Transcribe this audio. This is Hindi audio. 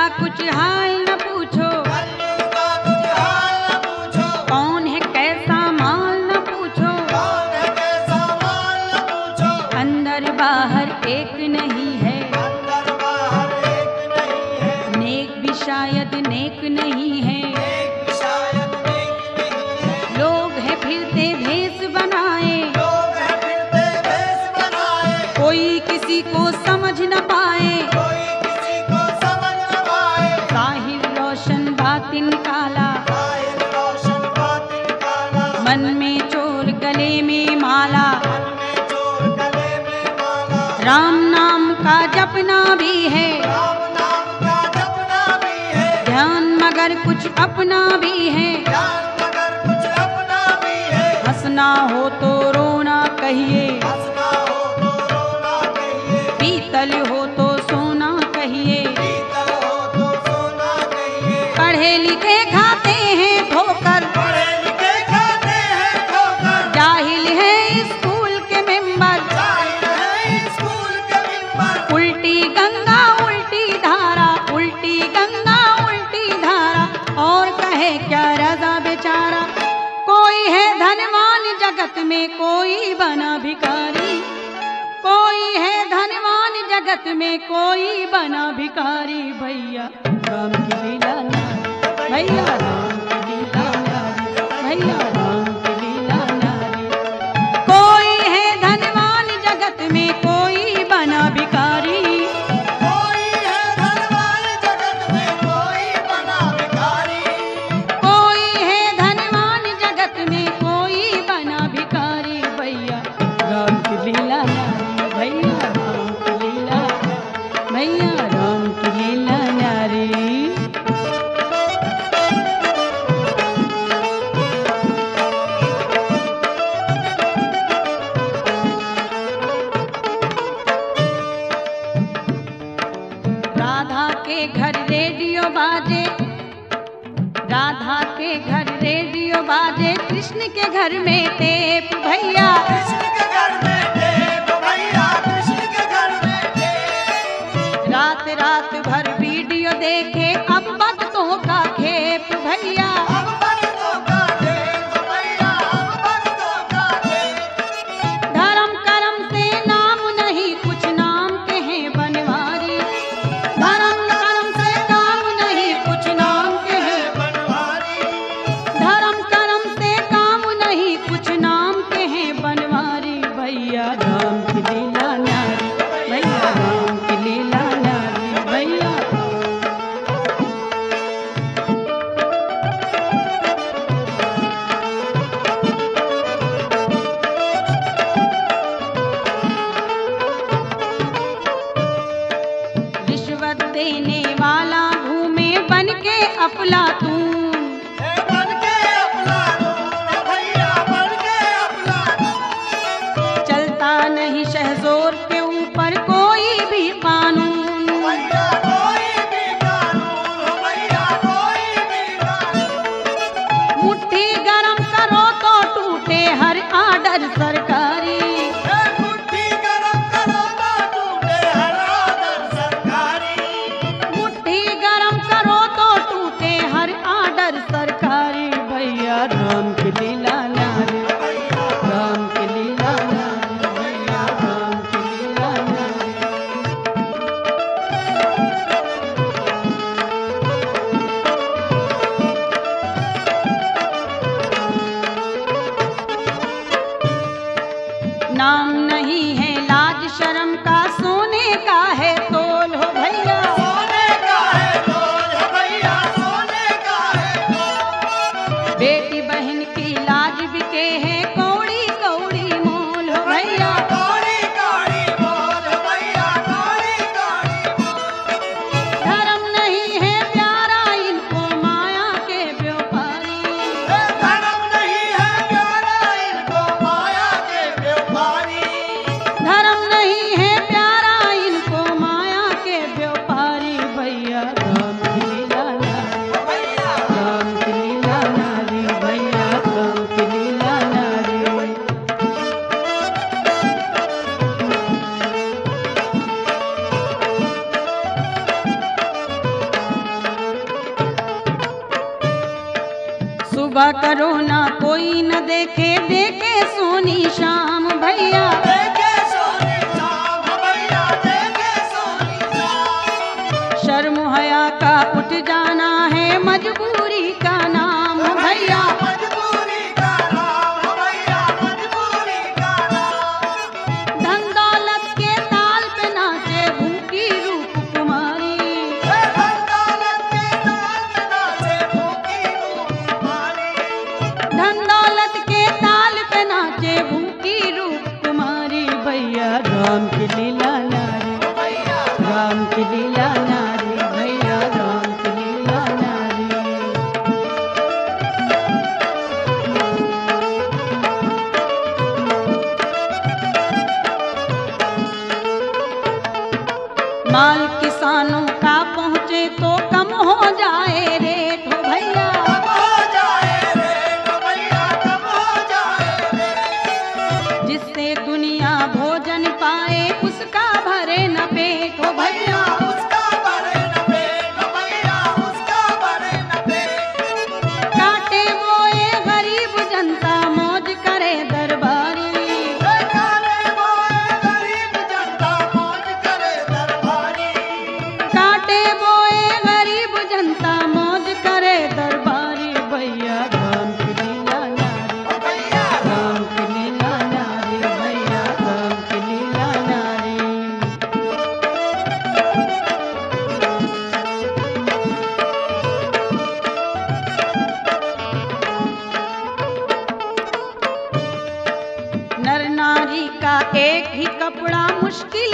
कुछ हाल न पूछो, कलयुग का कुछ हाल न पूछो, कौन है कैसा माल न पूछो, कौन है कैसा माल न पूछो, अंदर बाहर एक नहीं है, अंदर बाहर एक नहीं है, नेक भी शायद नेक नहीं है। एक भी शायद नेक नहीं है, लोग हैं फिरते भेष बनाए, लोग हैं फिरते भेष बनाए, कोई किसी को समझ न पाए, कोई किसी को समझ न पाए, जाहिर रोशन बातिन काला, जाहिर रोशन बातिन काला, मन में चोर गले में माला, मन में चोर गले में माला, राम नाम का जपना भी है, राम नाम का जपना भी है, ध्यान मगर कुछ अपना भी है, ज्ञान मगर कुछ अपना भी है, हंसना हो तो रोना कहिए, हंसना हो तो रोना कहिए, पीतल हो तो सोना कहिए, पीतल हो तो सोना कहिए, पढ़े लिखे खाते हैं ठोकर, पढ़े लिखे खाते हैं ठोकर, जाहिल है स्कूल के मेंबर, जाहिल है स्कूल के मिंबर, उल्टी गंगा उल्टी धारा, उल्टी गंगा उल्टी धारा, और कहे क्या रजा बेचारा। कोई है धनवान जगत में, कोई बना भिखारी, कोई है धनवान जगत में, कोई बना भिखारी। भैया राम की लीला नारी, भैया राम की लीला नारी, भैया राम की लीला नारी। कोई है धनवान जगत में, कोई बना भिखारी, कोई है धनवान जगत में, कोई बना भिखारी, कोई है धनवान जगत में, कोई बना भिखारी। भैया राम की लीला नारी, भैया राम की लीला, भैया राम की लीला नारी। राधा के घर रेडियो बाजे, राधा के घर रेडियो बाजे, कृष्ण के घर में टेप। भैया कृष्ण के घर में टेप, भैया कृष्ण के घर में टेप, रात रात भर वीडियो देखे, अब भक्तों का खेप। भैया अब भक्तों का टेप, भैया अब भक्तों का टेप, धर्म कर्म से नाम नहीं, कुछ नाम के हैं बनवारी, धर्म कर्म से काम नहीं, कुछ नाम के हैं, बनवारी, धर्म कर्म से काम नहीं, कुछ नाम के हैं बनवारी। भैया राम की लीला नारी, भैया राम की लीला नारी, भैया रिश्वत देने वाला घूमे बन के अफलातून, हे बन के अफलातून, भैया बन के अफलातून, चलता नहीं शहजोर के ऊपर कोई भी कानून, भैया कोई भी कानून, भैया कोई भी कानून, मुट्ठी गरम करो तो टूटे हर आर्डर सरकारी, हे मुट्ठी गरम करो तो टूटे हर आदर सरकारी, मुट्ठी गरम करो तो टूटे हर आर्डर सरकारी। भैया राम की लीला नारी, राम की लीला नारी, भैया राम की लीला नारी। नाम नहीं है लाज शर्म का, सोने का है तोल हो भैया, सोने का है तोल, भैया सोने का है तोल, बेटी बहन की लाज बिके है, कौड़ी कौड़ी मोल हो भैया, कौड़ी कौड़ी बोल, भैया कौड़ी कौड़ी बोल, धर्म नहीं है प्यारा इनको माया के व्यापारी, हे धर्म नहीं है प्यारा इनको माया के व्यापारी, धर्म नहीं है प्यारा इनको माया के व्यापारी। भैया राम की लीला नारी, भैया राम की लीला नारी, भैया राम की लीला नारी। सुबह करो ना कोई न देखे, देखे सोनी शाम भैया। देखे सोनी शाम भैया, देखे सोनी शाम। शर्म हया का उठ जाना है मजबूरी का नाम भैया। मजबूरी का नाम भैया, मजबूरी का नाम। धन दौलत के ताल पे नाचे भूखी रूप कुमारी। धन दौलत के ताल पे नाचे भूखी रूप कुमारी। धन दौलत के ताल पे नाचे भूखी रूप कुमारी भैया। राम की लीला नारी, भैया राम की लीला नारी भैया, राम की लीला नारी। माल किसानों का पहुँचे तो कम हो जाए रेट हो भैया। कब हो जाए रेट भैया, कब हो जाए रेट। जिससे दुनिया भोजन पाए उसका भरे न पेट हो भैया भैया। उसका भरे न पेट भैया, उसका भरे न पेट। काटे बोए गरीब जनता मौज करे दरबारी। काले बोए गरीब जनता मौज करे दरबारी। काटे बोए गरीब जनता मौज करे दरबारी भैया। राम की लीला नारी, भैया राम की लीला नारी भैया, राम की लीला नारी। नर नारी का एक ही कपड़ा मुश्किल